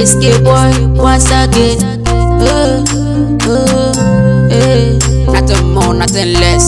Escape boy, once again. Nothing more, nothing less.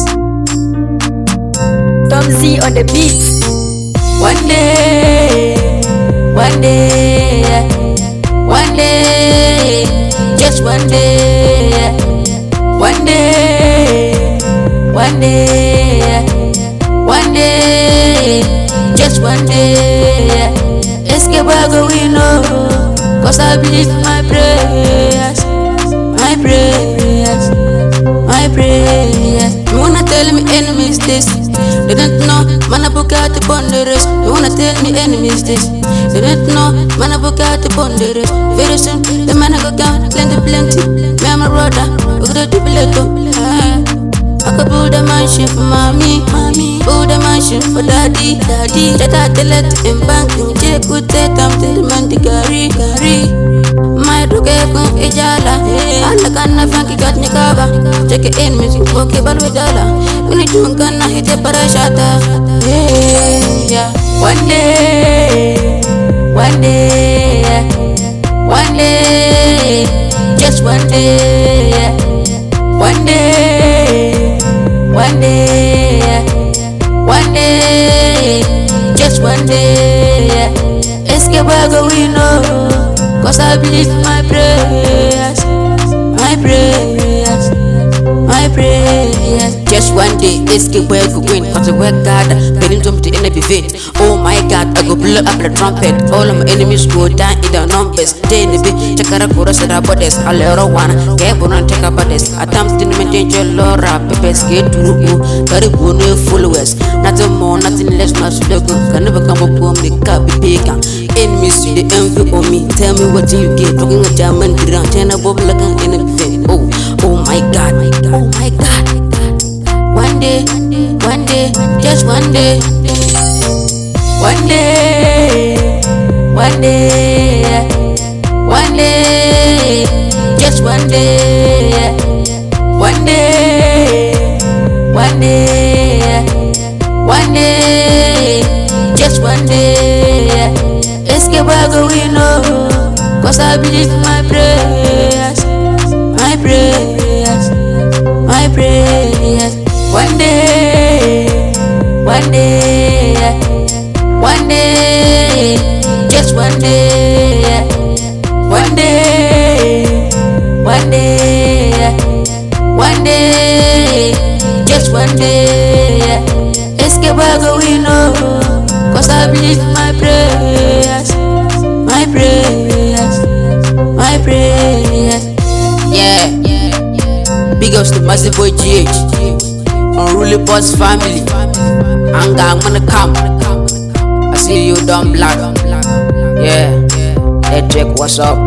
Tom Z on the beat. One day, one day, one day, just one day, one day, one day, one day, just one day. Escape I go we know, cause I believe in my prayers, my prayers, my prayers. You wanna tell me enemies this? They don't know, man I book out upon the rest. You wanna tell me enemies this? They don't know, man I book out upon the rest. Very soon, the man I go down, plenty. Me and my brother, we could do better. I could build a mansion for mommy, build a mansion for daddy. That I tell it in bank, you could take them to the man to carry. My dog ejala, and the canna funky got me cover. Check it in, music, okay, but with dollar. When you don't gonna hit a parashata. Yeah, one day, one day, one day, just one day, one day, one day, one day, just one day. Escape I go we know, cause I believe in my prayers, my prayers, my prayers. Just one day, escape where I go win, cause I work hard, begging to the enemy fit. Oh my God, I go blow up the trumpet. All of my enemies go down in the numbers. Day in the bit, check out a chorus at our bodies. I'll let her one, get one and take up at this. Attempts to maintain your Laura, Pepe's get to Rubu, very good followers. Nothing more, nothing less, not so good. Can never come up with me, can't be bigger. Enemies, you the envy on me. Tell me what you get, talking a German ground, turn a bubble like an enemy. Oh my God, oh my God. One day, just one day. One day, one day, one day, just one day. One day, one day, one day, just one day. Escape I go we know, cause I believe in my prayers, my prayers, my prayers. One day, one day, one day, just one day, one day, one day, one day, just one day. Escape I go we know, cause I believe in my prayers, my prayers, my prayers. Yeah, big ups to Massive Boy GH, Unruly Boss family. Anger, I'm gonna come. I see you dumb black. Yeah, that check what's up.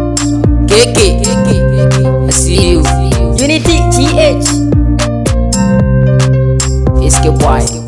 KK, I see you. Unity GH. Escape Y.